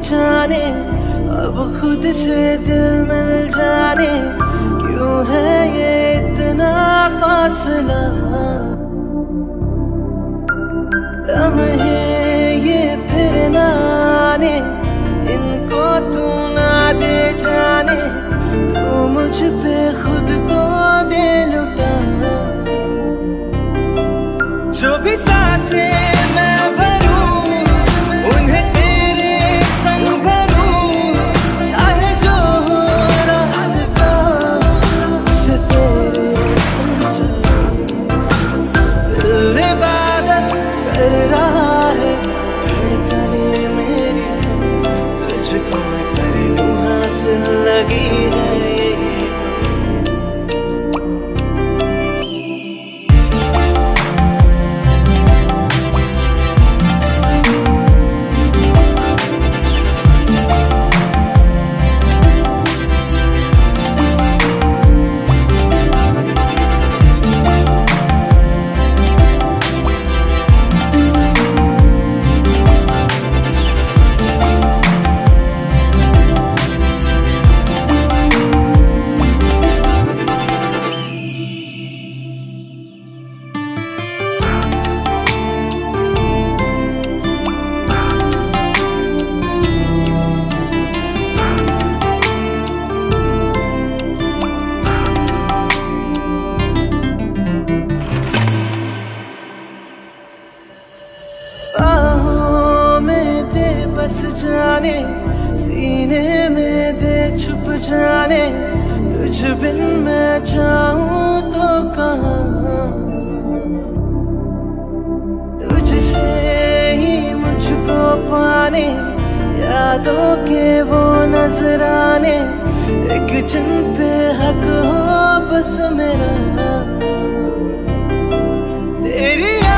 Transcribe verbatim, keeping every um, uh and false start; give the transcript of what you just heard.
जाने, अब खुद से दिल मिल जाने, क्यों है ये इतना फासला। लम्हे ये फिर ना आने, इनको तू ना दे जाने, तू मुझ पे खुद को दे लुटा। जो भी सांसें मैं भरूं, उन्हें तेरे संग भरूं, चाहे जो हो रास्ता उसे तेरे संग चलूं। दिल इबादत कर रहा है, धड़कने मेरी सुन, तुझको मैं कर लूं हासिल, लगी है यही बस जाने, सीने में दे छुप जाने, तुझ बिन मैं जाऊं तो कहाँ। तुझसे ही मुझको पाने, यादों के वो नजराने, एक जिन पे हक हो बस मेरा। तेरी